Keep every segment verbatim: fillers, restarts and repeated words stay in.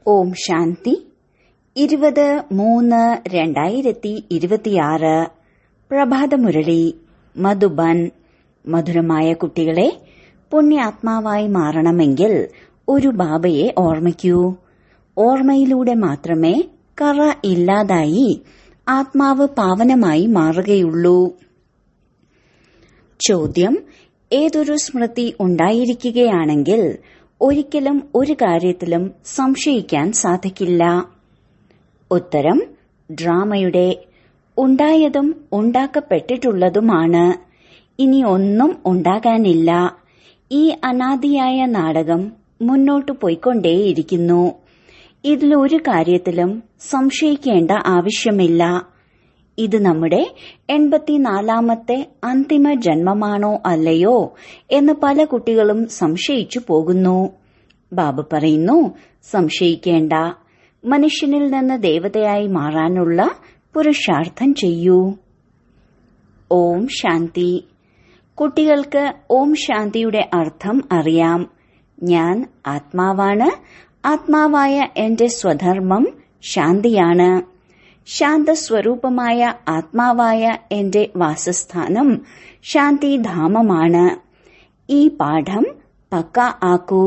ഓം ശാന്തി. ഇരുപത് മൂന്ന് രണ്ടായിരത്തി ഇരുപത്തിയാറ് പ്രഭാതമുരളി മധുബൻ. മധുരമായ കുട്ടികളെ, പുണ്യാത്മാവായി മാറണമെങ്കിൽ ഒരു ബാബയെ ഓർമ്മിക്കൂ. ഓർമ്മയിലൂടെ മാത്രമേ കറ ഇല്ലാതായി ആത്മാവ് പാവനമായി മാറുകയുള്ളൂ. ചോദ്യം: ഏതൊരു സ്മൃതി ഉണ്ടായിരിക്കുകയാണെങ്കിൽ ഒരിക്കലും ഒരു കാര്യത്തിലും സംശയിക്കാൻ സാധിക്കില്ല. ഉത്തരം: ഡ്രാമയുടെ ഉണ്ടായതും ഉണ്ടാക്കപ്പെട്ടിട്ടുള്ളതുമാണ്. ഇനി ഒന്നും ഉണ്ടാകാനില്ല. ഈ അനാദിയായ നാടകം മുന്നോട്ടു പോയിക്കൊണ്ടേയിരിക്കുന്നു. ഇതിലൊരു കാര്യത്തിലും സംശയിക്കേണ്ട ആവശ്യമില്ല. ഇത് നമ്മുടെ എൺപത്തിനാലാമത്തെ അന്തിമ ജന്മമാണോ അല്ലയോ എന്ന് പല കുട്ടികളും സംശയിച്ചു പോകുന്നു. ബാബ പറയുന്നു, സംശയിക്കേണ്ട. മനുഷ്യനിൽ നിന്ന് ദേവതയായി മാറാനുള്ള പുരുഷാർത്ഥം ചെയ്യൂ. ഓം ശാന്തി. കുട്ടികൾക്ക് ഓം ശാന്തിയുടെ അർത്ഥം അറിയാം. ഞാൻ ആത്മാവാണ്. ആത്മാവായ എന്റെ സ്വധർമ്മം ശാന്തിയാണ്. ശാന്തസ്വരൂപമായ ആത്മാവായ എന്റെ വാസസ്ഥാനം ശാന്തിധാമമാണ്. ഈ പാഠം പക്ക ആക്കൂ.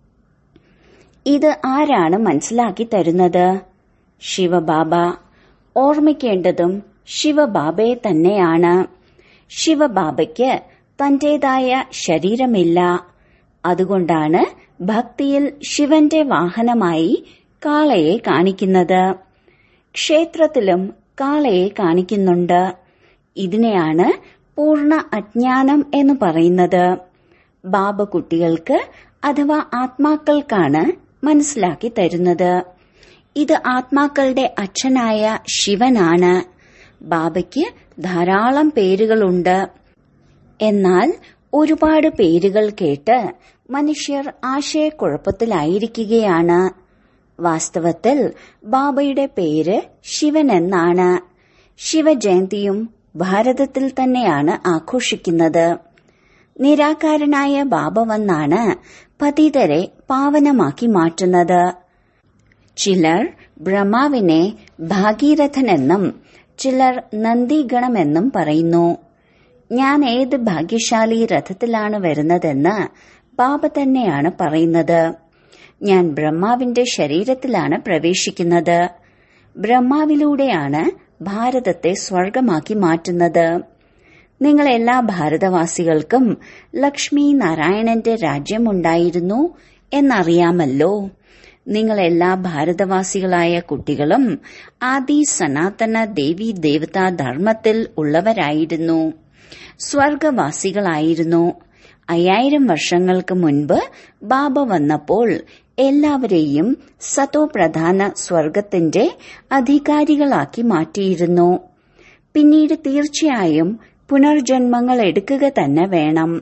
ഇത് ആരാണ് മനസ്സിലാക്കി തരുന്നത്? ശിവബാബ. ഓർമ്മിക്കേണ്ടതും ശിവബാബയെ തന്നെയാണ്. ശിവബാബയ്ക്ക് തന്റേതായ ശരീരമില്ല. അതുകൊണ്ടാണ് ഭക്തിയിൽ ശിവന്റെ വാഹനമായി കാളയെ കാണിക്കുന്നത്. ക്ഷേത്രത്തിലും കാളയെ കാണിക്കുന്നുണ്ട്. ഇതിനെയാണ് പൂർണ്ണ അജ്ഞാനം എന്ന് പറയുന്നത്. ബാബ കുട്ടികൾക്ക് അഥവാ ആത്മാക്കൾക്കാണ് മനസ്സിലാക്കി തരുന്നത്. ഇത് ആത്മാക്കളുടെ അച്ഛനായ ശിവനാണ്. ബാബയ്ക്ക് ധാരാളം പേരുകളുണ്ട്. എന്നാൽ ഒരുപാട് പേരുകൾ കേട്ട് മനുഷ്യർ ആശയക്കുഴപ്പത്തിലായിരിക്കുകയാണ്. വാസ്തവത്തിൽ ബാബയുടെ പേര് ശിവൻ എന്നാണ്. ശിവജയന്തിയും ഭാരതത്തിൽ തന്നെയാണ് ആഘോഷിക്കുന്നത്. നിരാകാരനായ ബാബ വന്നാണ് പതിതരെ പാവനമാക്കി മാറ്റുന്നത്. ചിലർ ബ്രഹ്മാവിനെ ഭാഗീരഥനെന്നും ചിലർ നന്ദിഗണമെന്നും പറയുന്നു. ഞാൻ ഏത് ഭാഗ്യശാലി രഥത്തിലാണ് വരുന്നതെന്ന് ബാബ തന്നെയാണ് പറയുന്നത്. ഞാൻ ബ്രഹ്മാവിന്റെ ശരീരത്തിലാണ് പ്രവേശിക്കുന്നത്. ബ്രഹ്മാവിലൂടെയാണ് ഭാരതത്തെ സ്വർഗമാക്കി മാറ്റുന്നത്. നിങ്ങൾ എല്ലാ ഭാരതവാസികൾക്കും ലക്ഷ്മി നാരായണന്റെ രാജ്യമുണ്ടായിരുന്നു എന്നറിയാമല്ലോ. നിങ്ങൾ എല്ലാ ഭാരതവാസികളായ കുട്ടികളും ആദി സനാതന ദേവി ദേവതാ ധർമ്മത്തിൽ ഉള്ളവരായിരുന്നു. സ്വർഗവാസികളായിരുന്നു. അയ്യായിരം വർഷങ്ങൾക്ക് മുൻപ് ബാബ വന്നപ്പോൾ എല്ലാവരെയും സതോപ്രധാന സ്വർഗത്തിന്റെ അധികാരികളാക്കി മാറ്റിയിരുന്നു. പിന്നീട് തീർച്ചയായും പുനർജന്മങ്ങൾ എടുക്കുക തന്നെ വേണം.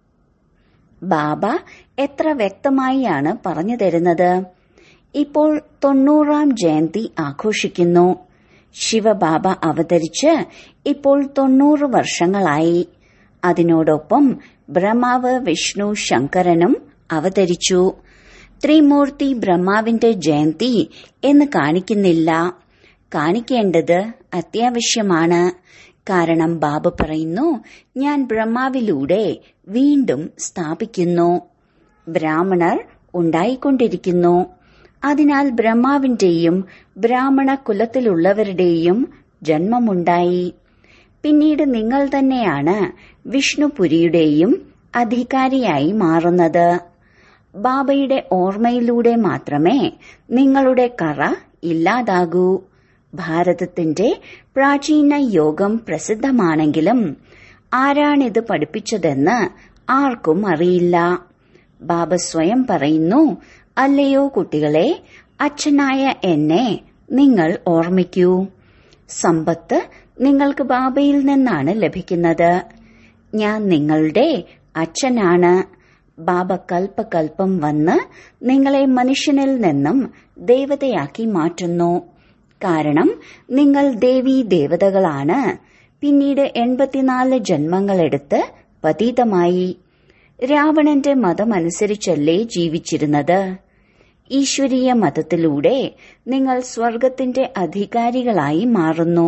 ബാബ എത്ര വ്യക്തമായാണ് പറഞ്ഞു തരുന്നത്. ഇപ്പോൾ തൊണ്ണൂറാം ജയന്തി ആഘോഷിക്കുന്നു. ശിവബാബ അവതരിച്ച് ഇപ്പോൾ തൊണ്ണൂറ് വർഷങ്ങളായി. അതിനോടൊപ്പം ബ്രഹ്മാവ് വിഷ്ണു ശങ്കരനും അവതരിച്ചു. ത്രിമൂർത്തി ബ്രഹ്മാവിന്റെ ജയന്തി എന്ന് കാണിക്കുന്നില്ല. കാണിക്കേണ്ടത് അത്യാവശ്യമാണ്. കാരണം ബാബ പറയുന്നു, ഞാൻ ബ്രഹ്മാവിലൂടെ വീണ്ടും സ്ഥാപിക്കുന്നു. ബ്രാഹ്മണർ ഉണ്ടായിക്കൊണ്ടിരിക്കുന്നു. അതിനാൽ ബ്രഹ്മാവിന്റെയും ബ്രാഹ്മണ കുലത്തിലുള്ളവരുടെയും ജന്മമുണ്ടായി. പിന്നീട് നിങ്ങൾ തന്നെയാണ് വിഷ്ണുപുരിയുടെയും അധികാരിയായി മാറുന്നത്. ബാബയുടെ ഓർമ്മയിലൂടെ മാത്രമേ നിങ്ങളുടെ കറ ഇല്ലാതാകൂ. ഭാരതത്തിന്റെ പ്രാചീന യോഗം പ്രസിദ്ധമാണെങ്കിലും ആരാണിത് പഠിപ്പിച്ചതെന്ന് ആർക്കും അറിയില്ല. ബാബ സ്വയം പറയുന്നു, അല്ലയോ കുട്ടികളെ, അച്ഛനായ എന്നെ നിങ്ങൾ ഓർമ്മിക്കൂ. സമ്പത്ത് നിങ്ങൾക്ക് ബാബയിൽ നിന്നാണ് ലഭിക്കുന്നത്. ഞാൻ നിങ്ങളുടെ അച്ഛനാണ്. ബാബ കൽപ്പകൽപ്പം വന്ന് നിങ്ങളെ മനുഷ്യനിൽ നിന്നും ദേവതയാക്കി മാറ്റുന്നു. കാരണം നിങ്ങൾ ദേവീ ദേവതകളാണ്. പിന്നീട് എൺപത്തിനാല് ജന്മങ്ങളെടുത്ത് പതീതമായി. രാവണന്റെ മതമനുസരിച്ചല്ലേ ജീവിച്ചിരുന്നത്. ഈശ്വരീയ മതത്തിലൂടെ നിങ്ങൾ സ്വർഗത്തിന്റെ അധികാരികളായി മാറുന്നു.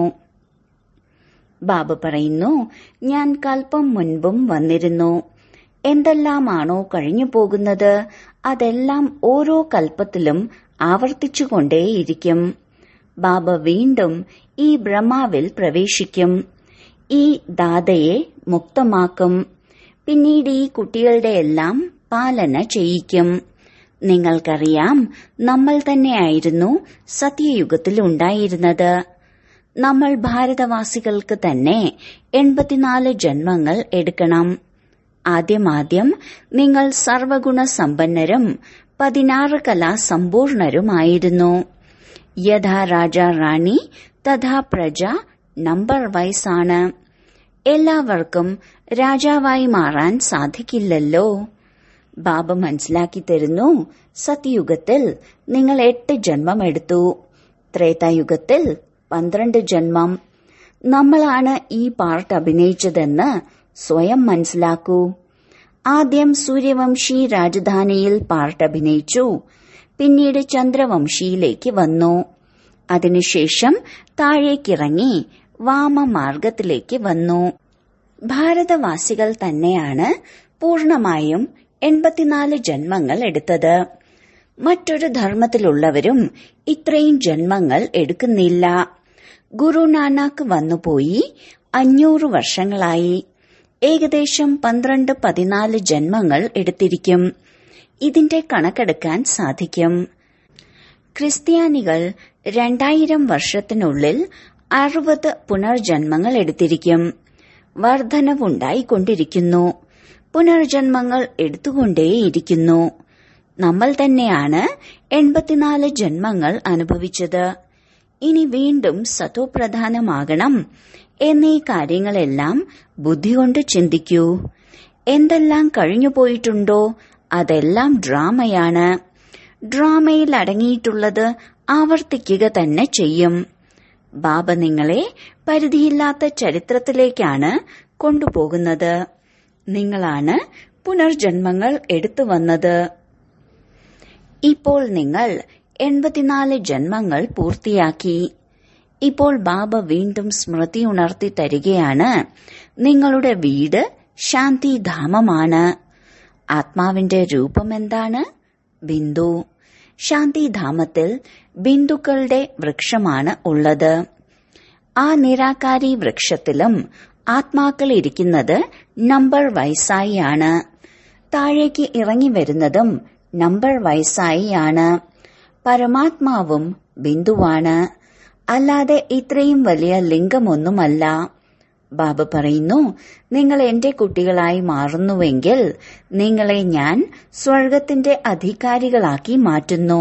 ബാബ പറയുന്നു, ഞാൻ കൽപ്പം മുൻപും വന്നിരുന്നു. എന്തെല്ലാമാണോ കഴിഞ്ഞു പോകുന്നത് അതെല്ലാം ഓരോ കൽപ്പത്തിലും ആവർത്തിച്ചുകൊണ്ടേയിരിക്കും. ബാബ വീണ്ടും ഈ ബ്രഹ്മാവിൽ പ്രവേശിക്കും. ഈ ദാതയെ മുക്തമാക്കും. പിന്നീട് ഈ കുട്ടികളുടെയെല്ലാം പാലന ചെയ്യിക്കും. നിങ്ങൾക്കറിയാം, നമ്മൾ തന്നെയായിരുന്നു സത്യയുഗത്തിൽ ഉണ്ടായിരുന്നത്. നമ്മൾ ഭാരതവാസികൾക്ക് തന്നെ എൺപത്തിനാല് ജന്മങ്ങൾ എടുക്കണം. ആദ്യമാദ്യം നിങ്ങൾ സർവഗുണ സമ്പന്നരും പതിനാറ് കലാ സമ്പൂർണരുമായിരുന്നു. യഥാ രാജ റാണി തഥാ പ്രജ നമ്പർ വൈസാണ്. എല്ലാവർക്കും രാജാവായി മാറാൻ സാധിക്കില്ലല്ലോ. ബാബ മനസ്സിലാക്കി തരുന്നു, സത്യയുഗത്തിൽ നിങ്ങൾ എട്ട് ജന്മമെടുത്തു, ത്രേതായുഗത്തിൽ പന്ത്രണ്ട് ജന്മം. നമ്മളാണ് ഈ പാർട്ട് അഭിനയിച്ചതെന്ന് സ്വയം മനസ്സിലാക്കൂ. ആദ്യം സൂര്യവംശി രാജധാനിയിൽ പാർട്ട് അഭിനയിച്ചു. പിന്നീട് ചന്ദ്രവംശിയിലേക്ക് വന്നു. അതിനുശേഷം താഴേക്കിറങ്ങി വാമമാർഗത്തിലേക്ക് വന്നു. ഭാരതവാസികൾ തന്നെയാണ് പൂർണമായും എൺപത്തിനാല് ജന്മങ്ങൾ എടുത്തത്. മറ്റൊരു ധർമ്മത്തിലുള്ളവരും ഇത്രയും ജന്മങ്ങൾ എടുക്കുന്നില്ല. ഗുരുനാനാക്ക് വന്നുപോയി അഞ്ഞൂറ് വർഷങ്ങളായി. ഏകദേശം പന്ത്രണ്ട് പതിനാല് ജന്മങ്ങൾ എടുത്തിരിക്കും. ഇതിന്റെ കണക്കെടുക്കാൻ സാധിക്കും. ക്രിസ്ത്യാനികൾ രണ്ടായിരം വർഷത്തിനുള്ളിൽ അറുപത് പുനർജന്മങ്ങൾ എടുത്തിരിക്കും. വർധനവുണ്ടായിക്കൊണ്ടിരിക്കുന്നു. പുനർജന്മങ്ങൾ എടുത്തുകൊണ്ടേയിരിക്കുന്നു. നമ്മൾ തന്നെയാണ് എൺപത്തിനാല് ജന്മങ്ങൾ അനുഭവിച്ചത്. ഇനി വീണ്ടും സതോപ്രധാനമാകണം എന്നീ കാര്യങ്ങളെല്ലാം ബുദ്ധികൊണ്ട് ചിന്തിക്കൂ. എന്തെല്ലാം കഴിഞ്ഞുപോയിട്ടുണ്ടോ അതെല്ലാം ഡ്രാമയാണ്. ഡ്രാമയിൽ അടങ്ങിയിട്ടുള്ളത് ആവർത്തിക്കുക തന്നെ ചെയ്യും. ബാബ നിങ്ങളെ പരിധിയില്ലാത്ത ചരിത്രത്തിലേക്കാണ് കൊണ്ടുപോകുന്നത്. നിങ്ങളാണ് പുനർജന്മങ്ങൾ എടുത്തു വന്നത്. ഇപ്പോൾ നിങ്ങൾ എൺപത്തിനാല് ജന്മങ്ങൾ പൂർത്തിയാക്കി. ഇപ്പോൾ ബാബ വീണ്ടും സ്മൃതി ഉണർത്തി തരികയാണ്. നിങ്ങളുടെ വീട് ശാന്തിധാമമാണ്. ആത്മാവിന്റെ രൂപം എന്താണ്? ബിന്ദു. ശാന്തിധാമത്തിൽ ബിന്ദുക്കളുടെ വൃക്ഷമാണ് ഉള്ളത്. ആ നിരാകാരി വൃക്ഷത്തിലും ആത്മാക്കൾ ഇരിക്കുന്നത് നമ്പർ വൈസായി ആണ്. താഴേക്ക് ഇറങ്ങി വരുന്നതും നമ്പർ വൈസായി ആണ്. പരമാത്മാവും ബിന്ദുവാണ്, അല്ലാതെ ഇത്രയും വലിയ ലിംഗമൊന്നുമല്ല. ബാബ പറയുന്നു, നിങ്ങൾ എന്റെ കുട്ടികളായി മാറുന്നുവെങ്കിൽ നിങ്ങളെ ഞാൻ സ്വർഗത്തിന്റെ അധികാരികളാക്കി മാറ്റുന്നു.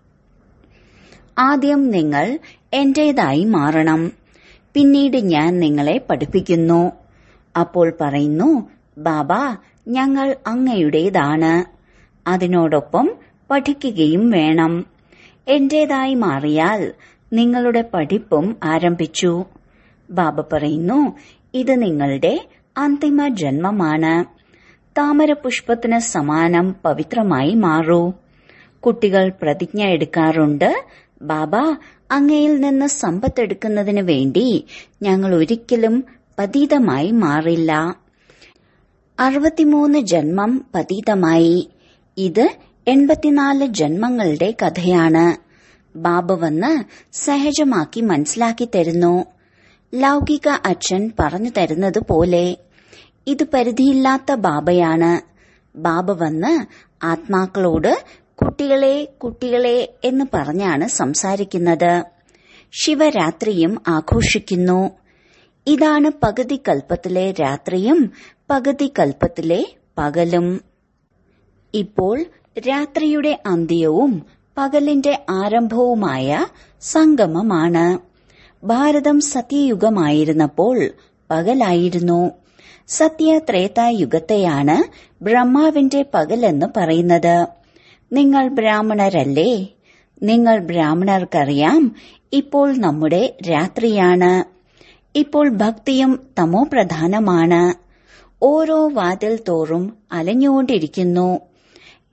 ആദ്യം നിങ്ങൾ എന്റേതായി മാറണം. പിന്നീട് ഞാൻ നിങ്ങളെ പഠിപ്പിക്കുന്നു. അപ്പോൾ പറയുന്നു, ബാബ ഞങ്ങൾ അങ്ങയുടേതാണ്. അതിനോടൊപ്പം പഠിക്കുകയും വേണം. എന്റേതായി മാറിയാൽ നിങ്ങളുടെ പഠിപ്പും ആരംഭിച്ചു. ബാബ പറയുന്നു, ഇത് നിങ്ങളുടെ അന്തിമ ജന്മമാണ്. താമരപുഷ്പത്തിന് സമാനം പവിത്രമായി മാറൂ. കുട്ടികൾ പ്രതിജ്ഞ എടുക്കാറുണ്ട്, ബാബ അങ്ങയിൽ നിന്ന് സമ്പത്തെടുക്കുന്നതിന് വേണ്ടി ഞങ്ങൾ ഒരിക്കലും പതീതമായി മാറില്ല. അറുപത്തിമൂന്ന് ജന്മം പതീതമായി. ഇത് എൺപത്തിനാല് ജന്മങ്ങളുടെ കഥയാണ്. ബാബ വന്ന് സഹജമാക്കി മനസ്സിലാക്കി തരുന്നു. ലൗകിക അച്ഛൻ പറഞ്ഞു തരുന്നത് പോലെ. ഇത് പരിധിയില്ലാത്ത ബാബയാണ്. ബാബ വന്ന് ആത്മാക്കളോട് കുട്ടികളെ കുട്ടികളെ എന്ന് പറഞ്ഞാണ് സംസാരിക്കുന്നത്. ശിവരാത്രിയും ആഘോഷിക്കുന്നു. ഇതാണ് പകുതി കൽപ്പത്തിലെ രാത്രിയും പകുതി കൽപ്പത്തിലെ പകലും. ഇപ്പോൾ രാത്രിയുടെ അന്ത്യവും പകലിന്റെ ആരംഭവുമായ സംഗമമാണ്. ഭാരതം സത്യയുഗമായിരുന്നപ്പോൾ പകലായിരുന്നു. സത്യ ത്രേതായുഗത്തെയാണ് ബ്രഹ്മാവിന്റെ പകലെന്ന് പറയുന്നത്. നിങ്ങൾ ബ്രാഹ്മണരല്ലേ? നിങ്ങൾ ബ്രാഹ്മണർക്കറിയാം ഇപ്പോൾ നമ്മുടെ രാത്രിയാണ്. ഇപ്പോൾ ഭക്തിയും തമോപ്രധാനമാണ്. ഓരോ വാതിൽ തോറും അലഞ്ഞുകൊണ്ടിരിക്കുന്നു.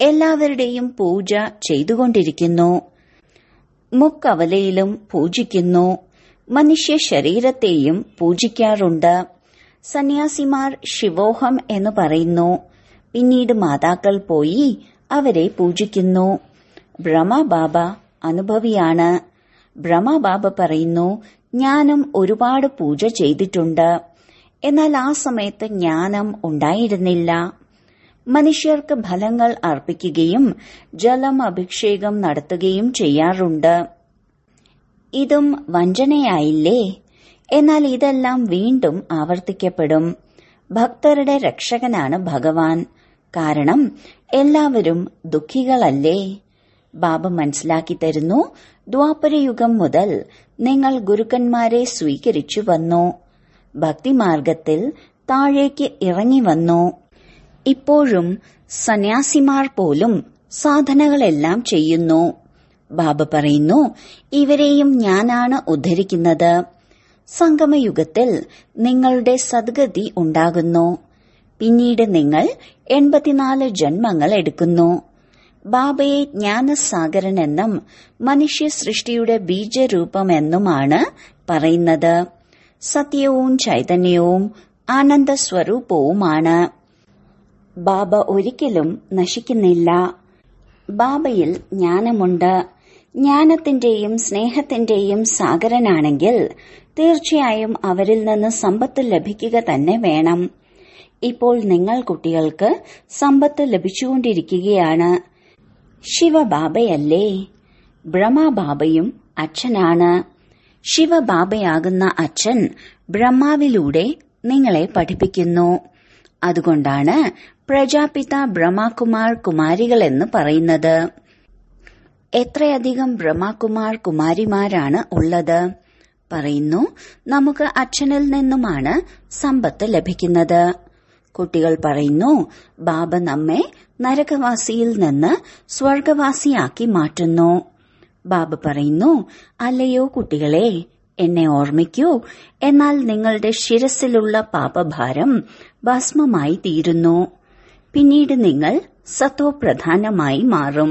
എല്ലാവരുടെയും പൂജ ചെയ്തുകൊണ്ടിരിക്കുന്നു. മുക്കവലയിലും പൂജിക്കുന്നു. മനുഷ്യ ശരീരത്തെയും പൂജിക്കാറുണ്ട്. സന്യാസിമാർ ശിവോഹം എന്ന് പറയുന്നു. പിന്നീട് മാതാക്കൾ പോയി അവരെ പൂജിക്കുന്നു. ബ്രഹ്മബാബ അനുഭവിയാണ്. ബ്രഹ്മബാബ പറയുന്നു, ജ്ഞാനം ഒരുപാട് പൂജ ചെയ്തിട്ടുണ്ട്. എന്നാൽ ആ സമയത്ത് ജ്ഞാനം ഉണ്ടായിരുന്നില്ല. മനുഷ്യർക്ക് ഫലങ്ങൾ അർപ്പിക്കുകയും ജലം അഭിഷേകം നടത്തുകയും ചെയ്യാറുണ്ട്. ഇതും വഞ്ചനയായില്ലേ? എന്നാൽ ഇതെല്ലാം വീണ്ടും ആവർത്തിക്കപ്പെടും. ഭക്തരുടെ രക്ഷകനാണ് ഭഗവാൻ. കാരണം എല്ലാവരും ദുഃഖികളല്ലേ? ബാബ മനസ്സിലാക്കി തരുന്നു, ദ്വാപരയുഗം മുതൽ നിങ്ങൾ ഗുരുക്കന്മാരെ സ്വീകരിച്ചു വന്നു. ഭക്തിമാർഗത്തിൽ താഴേക്ക് ഇറങ്ങി വന്നു. ഇപ്പോഴും സന്യാസിമാർ പോലും സാധനകളെല്ലാം ചെയ്യുന്നു. ബാബ പറയുന്നു, ഇവരെയും ഞാനാണ് ഉദ്ധരിക്കുന്നത്. സംഗമയുഗത്തിൽ നിങ്ങളുടെ സദ്ഗതി ഉണ്ടാകുന്നു. പിന്നീട് നിങ്ങൾ എൺപത്തിനാല് ജന്മങ്ങൾ എടുക്കുന്നു. ബാബയെ ജ്ഞാനസാഗരനെന്നും മനുഷ്യ സൃഷ്ടിയുടെ ബീജരൂപമെന്നുമാണ് പറയുന്നത്. സത്യവും ചൈതന്യവും ആനന്ദസ്വരൂപവുമാണ്. ബാബ ഒരിക്കലും നശിക്കുന്നില്ല. ബാബയിൽ ജ്ഞാനമുണ്ട്. ജ്ഞാനത്തിന്റെയും സ്നേഹത്തിന്റെയും സാഗരനാണെങ്കിൽ തീർച്ചയായും അവരിൽ നിന്ന് സമ്പത്ത് ലഭിക്കുക തന്നെ വേണം. ഇപ്പോൾ നിങ്ങൾ കുട്ടികൾക്ക് സമ്പത്ത് ലഭിച്ചുകൊണ്ടിരിക്കുകയാണ്. ശിവബാബയല്ലേ? ബ്രഹ്മബാബയും അച്ഛനാണ്. ശിവബാബയാകുന്ന അച്ഛൻ ബ്രഹ്മാവിലൂടെ നിങ്ങളെ പഠിപ്പിക്കുന്നു. അതുകൊണ്ടാണ് പ്രജാപിത ബ്രഹ്മകുമാർ കുമാരികളെന്ന് പറയുന്നത്. എത്രയധികം ബ്രഹ്മകുമാർ കുമാരിമാരാണ് ഉള്ളത്? പറയുന്നു, നമുക്ക് അച്ഛനിൽ നിന്നുമാണ് സമ്പത്ത് ലഭിക്കുന്നത്. കുട്ടികൾ പറയുന്നു, ബാബ നമ്മെ നരകവാസിയിൽ നിന്ന് സ്വർഗവാസിയാക്കി മാറ്റുന്നു. ബാബ പറയുന്നു, അല്ലയോ കുട്ടികളെ, എന്നെ ഓർമ്മിക്കൂ, എന്നാൽ നിങ്ങളുടെ ശിരസിലുള്ള പാപഭാരം ഭസ്മമായി തീരുന്നു. പിന്നീട് നിങ്ങൾ സത്തോപ്രധാനമായി മാറും.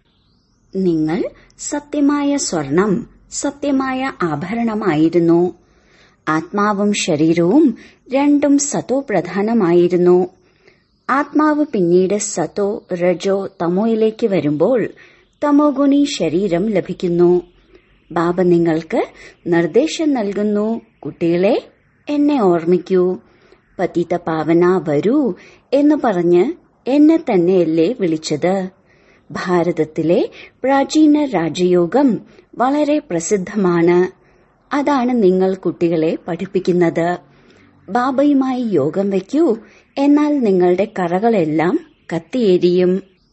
നിങ്ങൾ സത്യമായ സ്വർണം, സത്യമായ ആഭരണമായിരുന്നു. ആത്മാവും ശരീരവും രണ്ടും സത്തോ പ്രധാനമായിരുന്നു. ആത്മാവ് പിന്നീട് സത്തോ രജോ തമോയിലേക്ക് വരുമ്പോൾ തമോഗുണി ശരീരം ലഭിക്കുന്നു. ബാബ നിങ്ങൾക്ക് നിർദ്ദേശം നൽകുന്നു, കുട്ടികളെ എന്നെ ഓർമ്മിക്കൂ, പതിത പാവന വരൂ എന്ന് പറഞ്ഞ് എന്നെ തന്നെയല്ലേ വിളിച്ചത്. ഭാരതത്തിലെ പ്രാചീന രാജയോഗം വളരെ പ്രസിദ്ധമാണ്. അതാണ് നിങ്ങൾ കുട്ടികളെ പഠിപ്പിക്കുന്നത്. ബാബയുമായി യോഗം വയ്ക്കൂ, എന്നാൽ നിങ്ങളുടെ കറകളെല്ലാം കത്തിയെരിയും.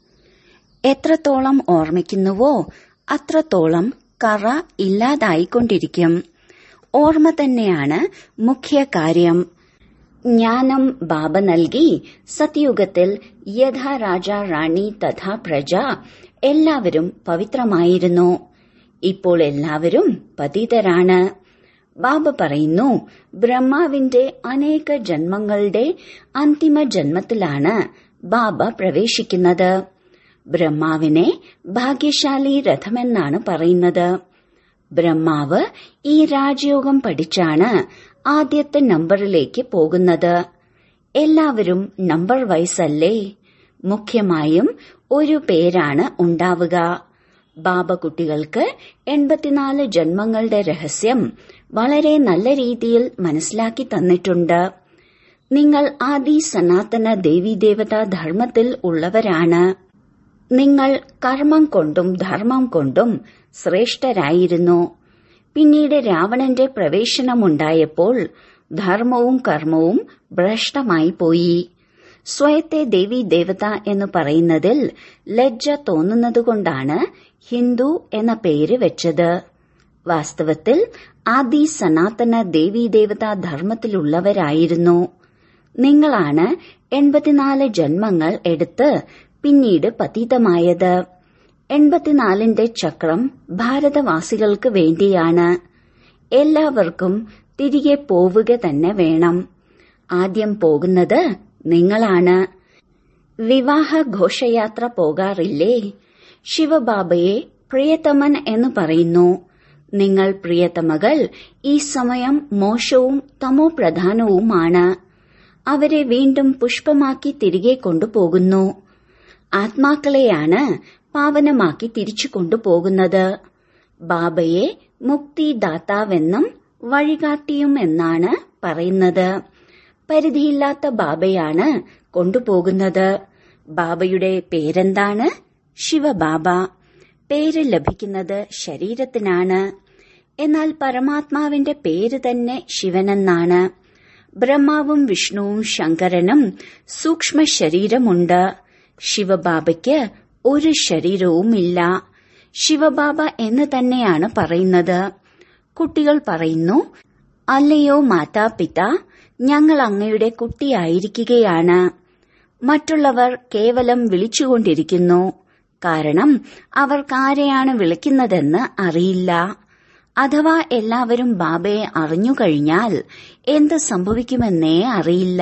എത്രത്തോളം ഓർമ്മിക്കുന്നുവോ അത്രത്തോളം കറ ഇല്ലാതായിക്കൊണ്ടിരിക്കും. ഓർമ്മ തന്നെയാണ് മുഖ്യ കാര്യം. ജ്ഞാനം ബാബ നൽകി സത്യുഗത്തിൽ യഥാ രാജ റാണി തഥാ പ്രജ എല്ലാവരും പവിത്രമായിരുന്നു. ഇപ്പോൾ എല്ലാവരും പതിതരാണ്. ബാബ പറയുന്നു, ബ്രഹ്മാവിന്റെ അനേക ജന്മങ്ങളുടെ അന്തിമ ജന്മത്തിലാണ് ബാബ പ്രവേശിക്കുന്നത്. ബ്രഹ്മാവിനെ ഭാഗ്യശാലി രഥമെന്നാണ് പറയുന്നത്. ബ്രഹ്മാവ് ഈ രാജയോഗം പഠിച്ചാണ് ആദ്യത്തെ നമ്പറിലേക്ക് പോകുന്നത്. എല്ലാവരും നമ്പർ വൈസ് അല്ലേ? മുഖ്യമായും ഒരു പേരാണ് ഉണ്ടാവുക. ബാബ കുട്ടികൾക്ക് എൺപത്തിനാല് ജന്മങ്ങളുടെ രഹസ്യം വളരെ നല്ല രീതിയിൽ മനസ്സിലാക്കി തന്നിട്ടുണ്ട്. നിങ്ങൾ ആദി സനാതന ദേവീദേവതാ ധർമ്മത്തിൽ ഉള്ളവരാണ്. നിങ്ങൾ കർമ്മം കൊണ്ടും ധർമ്മം കൊണ്ടും ശ്രേഷ്ഠരായിരുന്നു. പിന്നീട് രാവണന്റെ പ്രവേശനമുണ്ടായപ്പോൾ ധർമ്മവും കർമ്മവും ഭ്രഷ്ടമായി പോയി. സ്വയത്തെ ദേവി ദേവത എന്ന് പറയുന്നതിൽ ലജ്ജ തോന്നുന്നതുകൊണ്ടാണ് ഹിന്ദു എന്ന പേര് വെച്ചത്. വാസ്തവത്തിൽ ആദി സനാതന ദേവീദേവതാ ധർമ്മത്തിലുള്ളവരായിരുന്നു. നിങ്ങളാണ് എൺപത്തിനാല് ജന്മങ്ങൾ എടുത്ത് പിന്നീട് പതീതമായത്. എൺപത്തിനാലിന്റെ ചക്രം ഭാരതവാസികൾക്ക് വേണ്ടിയാണ്. എല്ലാവർക്കും തിരികെ പോവുക തന്നെ വേണം. ആദ്യം പോകുന്നത് നിങ്ങളാണ്. വിവാഹ ഘോഷയാത്ര പോകാറില്ലേ? ശിവബാബയെ പ്രിയതമൻ എന്ന് പറയുന്നു. നിങ്ങൾ പ്രിയതമകൾ ഈ സമയം മോശവും തമോ പ്രധാനവുമാണ്. അവരെ വീണ്ടും പുഷ്പമാക്കി തിരികെ കൊണ്ടുപോകുന്നു. ആത്മാക്കളെയാണ് പാവനമാക്കി തിരിച്ചു കൊണ്ടുപോകുന്നത്. ബാബയെ മുക്തിദാതാവെന്നും വഴികാട്ടിയുമെന്നാണ് പറയുന്നത്. പരിധിയില്ലാത്ത ബാബയാണ് കൊണ്ടുപോകുന്നത്. ബാബയുടെ പേരെന്താണ്? ശിവബാബ. പേര് ലഭിക്കുന്നത് ശരീരത്തിനാണ്. എന്നാൽ പരമാത്മാവിന്റെ പേര് തന്നെ ശിവനെന്നാണ്. ബ്രഹ്മാവും വിഷ്ണുവും ശങ്കരനും സൂക്ഷ്മ ശരീരമുണ്ട്. ശിവബാബയ്ക്ക് ഒരു ശരീരവുമില്ല. ശിവബാബ എന്ന് തന്നെയാണ് പറയുന്നത്. കുട്ടികൾ പറയുന്നു, അല്ലയോ മാതാപിത, ഞങ്ങൾ അങ്ങയുടെ കുട്ടിയായിരിക്കുകയാണ്. മറ്റുള്ളവർ കേവലം വിളിച്ചുകൊണ്ടിരിക്കുന്നു. കാരണം അവർക്കാരെയാണ് വിളിക്കുന്നതെന്ന് അറിയില്ല. അഥവാ എല്ലാവരും ബാബയെ അറിഞ്ഞുകഴിഞ്ഞാൽ എന്ത് സംഭവിക്കുമെന്നേ അറിയില്ല.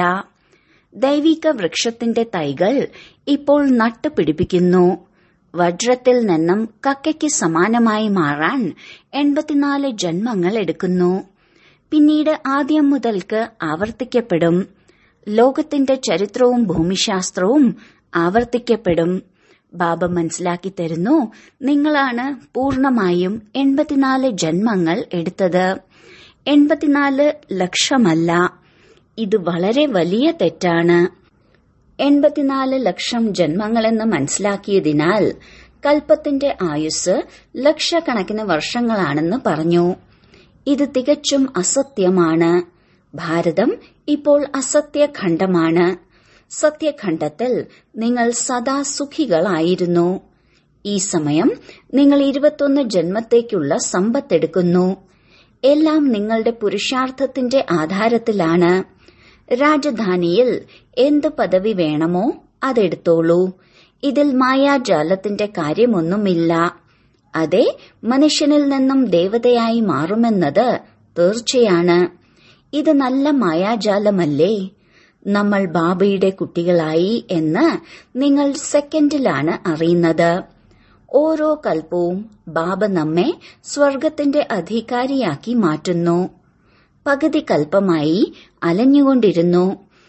ദൈവിക വൃക്ഷത്തിന്റെ തൈകൾ ഇപ്പോൾ നട്ടുപിടിപ്പിക്കുന്നു. വജ്രത്തിൽ നിന്നും കക്കയ്ക്ക് സമാനമായി മാറാൻ എൺപത്തിനാല് ജന്മങ്ങൾ എടുക്കുന്നു. പിന്നീട് ആദ്യം മുതൽക്ക് ആവർത്തിക്കപ്പെടും. ലോകത്തിന്റെ ചരിത്രവും ഭൂമിശാസ്ത്രവും ആവർത്തിക്കപ്പെടും. ബാബ മനസ്സിലാക്കി തരുന്നു, നിങ്ങളാണ് പൂർണമായും എൺപത്തിനാല് ജന്മങ്ങൾ എടുത്തത്. എൺപത്തിനാല് ലക്ഷമല്ല. ഇത് വളരെ വലിയ തെറ്റാണ്. എൺപത്തിനാല് ലക്ഷം ജന്മങ്ങളെന്ന് മനസ്സിലാക്കിയതിനാൽ കൽപ്പത്തിന്റെ ആയുസ് ലക്ഷക്കണക്കിന് വർഷങ്ങളാണെന്ന് പറഞ്ഞു. ഇത് തികച്ചും അസത്യമാണ്. ഭാരതം ഇപ്പോൾ അസത്യഖണ്ഡമാണ്. സത്യഖണ്ഡത്തിൽ നിങ്ങൾ സദാ സുഖികളായിരുന്നു. ഈ സമയം നിങ്ങൾ ഇരുപത്തൊന്ന് ജന്മത്തേക്കുള്ള സമ്പത്തെടുക്കുന്നു. എല്ലാം നിങ്ങളുടെ പുരുഷാർത്ഥത്തിന്റെ ആധാരത്തിലാണ്. രാജധാനിയിൽ എന്ത് പദവി വേണമോ അതെടുത്തോളൂ. ഇതിൽ മായാജാലത്തിന്റെ കാര്യമൊന്നുമില്ല. അതെ, മനുഷ്യനിൽ നിന്നും ദേവതയായി മാറുമെന്നത് തീർച്ചയാണ്. ഇത് നല്ല മായാജാലമല്ലേ? നമ്മൾ ബാബയുടെ കുട്ടികളായി എന്ന് നിങ്ങൾ സെക്കൻഡിലാണ് അറിയുന്നത്. ഓരോ കൽപ്പവും ബാബ നമ്മെ സ്വർഗത്തിന്റെ അധികാരിയാക്കി മാറ്റുന്നു. പകുതി കൽപ്പമായി അലഞ്ഞുകൊണ്ടിരുന്നു.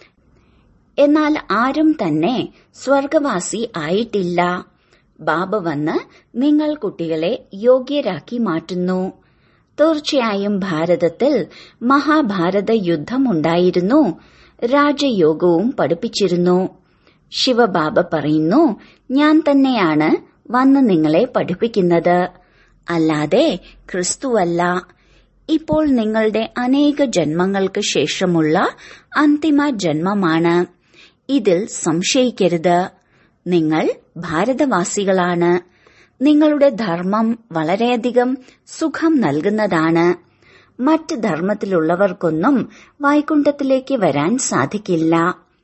എന്നാൽ ആരും തന്നെ സ്വർഗവാസി ആയിട്ടില്ല. ബാബ വന്ന് നിങ്ങൾ കുട്ടികളെ യോഗ്യരാക്കി മാറ്റുന്നു. തീർച്ചയായും ഭാരതത്തിൽ മഹാഭാരത യുദ്ധമുണ്ടായിരുന്നു. രാജയോഗവും പഠിപ്പിച്ചിരുന്നു. ശിവബാബ പറയുന്നു, ഞാൻ തന്നെയാണ് വന്ന് നിങ്ങളെ പഠിപ്പിക്കുന്നത്, അല്ലാതെ ക്രിസ്തുവല്ല. ഇപ്പോൾ നിങ്ങളുടെ അനേക ജന്മങ്ങൾക്ക് ശേഷമുള്ള അന്തിമ ജന്മമാണ്. ഇതിൽ സംശയിക്കരുത്. നിങ്ങൾ ഭാരതവാസികളാണ്. നിങ്ങളുടെ ധർമ്മം വളരെയധികം സുഖം നൽകുന്നതാണ്. മറ്റ് ധർമ്മത്തിലുള്ളവർക്കൊന്നും വൈകുണ്ഠത്തിലേക്ക് വരാൻ സാധിക്കില്ല.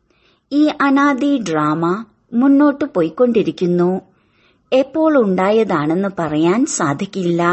ഈ അനാദി ഡ്രാമ മുന്നോട്ടു പോയിക്കൊണ്ടിരിക്കുന്നു. എപ്പോൾ ഉണ്ടായതാണെന്ന് പറയാൻ സാധിക്കില്ല.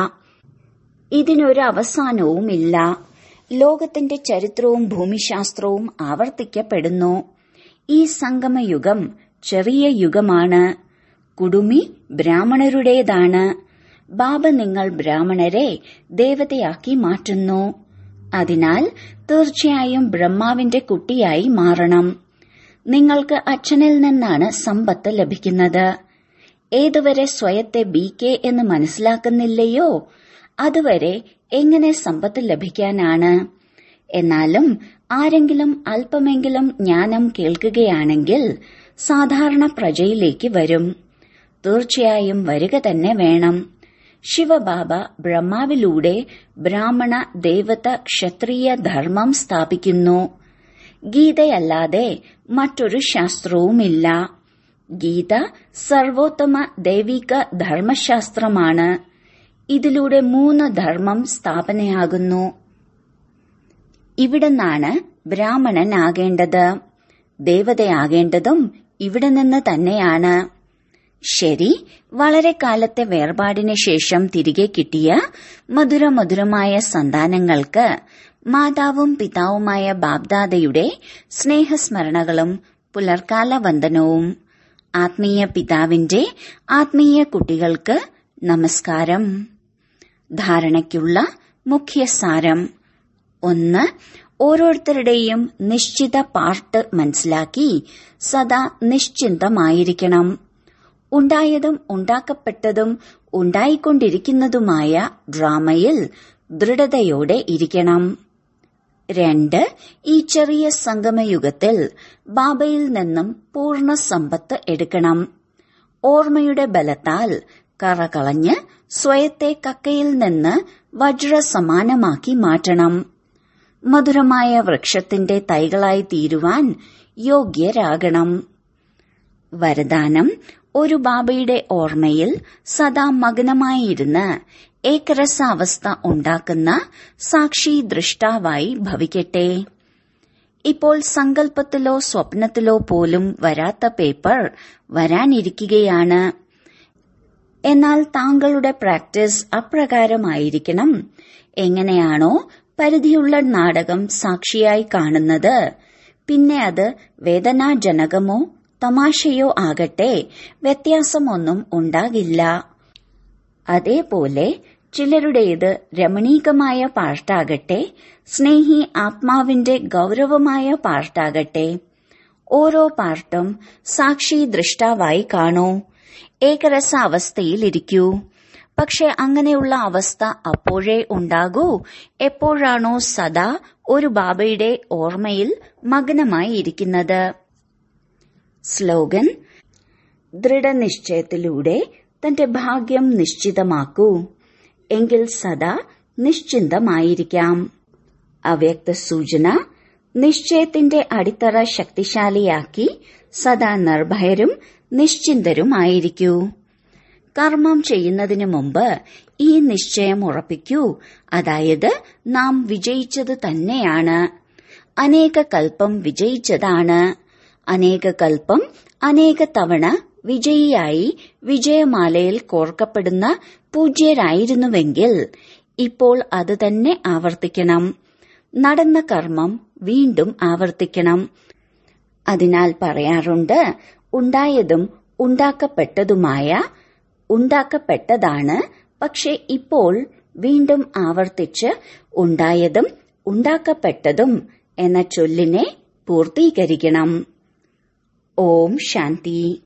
ഇതിനൊരു അവസാനവുമില്ല. ലോകത്തിന്റെ ചരിത്രവും ഭൂമിശാസ്ത്രവും ആവർത്തിക്കപ്പെടുന്നു. ഈ സംഗമയുഗം ചെറിയ യുഗമാണ്. കുടുമി ബ്രാഹ്മണരുടേതാണ്. ബാബ നിങ്ങൾ ബ്രാഹ്മണരെ ദേവതയാക്കി മാറ്റുന്നു. അതിനാൽ തീർച്ചയായും ബ്രഹ്മാവിന്റെ കുട്ടിയായി മാറണം. നിങ്ങൾക്ക് അച്ഛനിൽ നിന്നാണ് സമ്പത്ത് ലഭിക്കുന്നത്. ഏതുവരെ സ്വയത്തെ ബി കെ എന്ന് മനസ്സിലാക്കുന്നില്ലയോ അതുവരെ എങ്ങനെ സമ്പത്ത് ലഭിക്കാനാണ്? എന്നാലും ആരെങ്കിലും അല്പമെങ്കിലും ജ്ഞാനം കേൾക്കുകയാണെങ്കിൽ സാധാരണ പ്രജയിലേക്ക് വരും. തീർച്ചയായും വരിക തന്നെ വേണം. ശിവബാബ ബ്രഹ്മാവിലൂടെ ബ്രാഹ്മണ ദേവത ക്ഷത്രിയ ധർമ്മം സ്ഥാപിക്കുന്നു. ഗീതയല്ലാതെ മറ്റൊരു ശാസ്ത്രവുമില്ല. ഗീത സർവോത്തമ ദൈവിക ധർമ്മശാസ്ത്രമാണ്. ഇതിലൂടെ മൂന്ന് ധർമ്മം സ്ഥാപനയാകുന്നു. ഇവിടുന്നാണ് ബ്രാഹ്മണനാകേണ്ടത്. ദേവതയാകേണ്ടതും ഇവിടെ നിന്ന് തന്നെയാണ്. ശരി, വളരെ കാലത്തെ വേർപാടിന് ശേഷം തിരികെ കിട്ടിയ മധുരമധുരമായ സന്താനങ്ങൾക്ക് മാതാവും പിതാവുമായ ബാബ്ദാദയുടെ സ്നേഹസ്മരണകളും പുലർക്കാല വന്ദനവും. ആത്മീയ പിതാവിന്റെ ആത്മീയ കുട്ടികൾക്ക് നമസ്കാരം. ധാരണയ്ക്കുള്ള മുഖ്യസാരം: ഒന്ന്, ഓരോരുത്തരുടെയും നിശ്ചിത പാർട്ട് മനസ്സിലാക്കി സദാ നിശ്ചിന്തമായിരിക്കണം. ഉണ്ടായതും ഉണ്ടാക്കപ്പെട്ടതും ഉണ്ടായിക്കൊണ്ടിരിക്കുന്നതുമായ ഡ്രാമയിൽ ദൃഢതയോടെ ഇരിക്കണം. രണ്ട്, ഈ ചെറിയ സംഗമയുഗത്തിൽ ബാബയിൽ നിന്നും പൂർണ്ണ സമ്പത്ത് എടുക്കണം. ഓർമ്മയുടെ ബലത്താൽ കറകളഞ്ഞ് സ്വയത്തെ കക്കയിൽ നിന്ന് വജ്രസമാനമാക്കി മാറ്റണം. മധുരമായ വൃക്ഷത്തിന്റെ തൈകളായി തീരുവാൻ യോഗ്യരാകണം. വരദാനം: ഒരു ബാബയുടെ ഓർമ്മയിൽ സദാ മഗ്നമായിരുന്ന് ഏകരസാവസ്ഥ ഉണ്ടാക്കുന്ന സാക്ഷി ദൃഷ്ടാവായി ഭവിക്കട്ടെ. ഇപ്പോൾ സങ്കല്പത്തിലോ സ്വപ്നത്തിലോ പോലും വരാത്ത പേപ്പർ വരാനിരിക്കുകയാണ്. എന്നാൽ താങ്കളുടെ പ്രാക്ടീസ് അപ്രകാരമായിരിക്കണം. എങ്ങനെയാണോ പരിധിയുള്ള നാടകം സാക്ഷിയായി കാണുന്നത്, പിന്നെ അത് വേദനാജനകമോ തമാശയോ ആകട്ടെ, വ്യത്യാസമൊന്നും ഉണ്ടാകില്ല. അതേപോലെ ചിലരുടേത് രമണീകമായ പാർട്ടാകട്ടെ, സ്നേഹി ആത്മാവിന്റെ ഗൗരവമായ പാർട്ടാകട്ടെ, ഓരോ പാർട്ടും സാക്ഷി ദൃഷ്ടാവായി കാണൂ. ഏകരസാവസ്ഥയിലിരിക്കൂ. പക്ഷെ അങ്ങനെയുള്ള അവസ്ഥ അപ്പോഴേ ഉണ്ടാകൂ എപ്പോഴാണോ സദാ ഒരു ബാബയുടെ ഓർമ്മയിൽ മഗ്നമായി ഇരിക്കുന്നത്. സ്ലോഗൻ: ദൃഢനിശ്ചയത്തിലൂടെ തന്റെ ഭാഗ്യം നിശ്ചിതമാക്കൂ, എങ്കിൽ സദാ നിശ്ചിന്തമായിരിക്കാം. അവ്യക്ത സൂചന: നിശ്ചയത്തിന്റെ അടിത്തറ ശക്തിശാലിയാക്കി സദാ നിർഭയരും നിശ്ചിന്തരുമായിരിക്കൂ. കർമ്മം ചെയ്യുന്നതിനു മുമ്പ് ഈ നിശ്ചയം ഉറപ്പിക്കൂ, അതായത് നാം വിജയിച്ചത് തന്നെയാണ്. അനേക കൽപ്പം വിജയിച്ചതാണ്. അനേക കൽപ്പം അനേക തവണ വിജയിയായി വിജയമാലയിൽ കോർക്കപ്പെടുന്ന പൂജ്യരായിരുന്നുവെങ്കിൽ ഇപ്പോൾ അത് തന്നെ ആവർത്തിക്കണം. നടന്ന കർമ്മം വീണ്ടും ആവർത്തിക്കണം. അതിനാൽ പറയാറുണ്ട്, ഉണ്ടായതും ഉണ്ടാക്കപ്പെട്ടതുമായ ഉണ്ടാക്കപ്പെട്ടതാണ്. പക്ഷെ ഇപ്പോൾ വീണ്ടും ആവർത്തിച്ച് ഉണ്ടായതും ഉണ്ടാക്കപ്പെട്ടതും എന്ന ചൊല്ലിനെ പൂർത്തീകരിക്കണം. ഓം ശാന്തി.